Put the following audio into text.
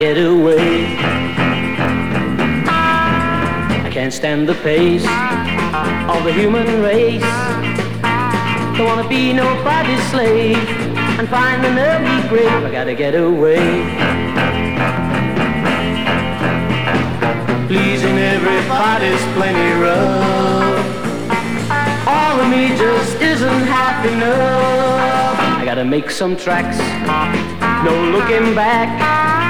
Get away. I can't stand the pace of the human race. Don't wanna be nobody's slave and find an early grave. I gotta get away. Pleasing everybody's plenty rough. All of me just isn't half enough. I gotta make some tracks, no looking back.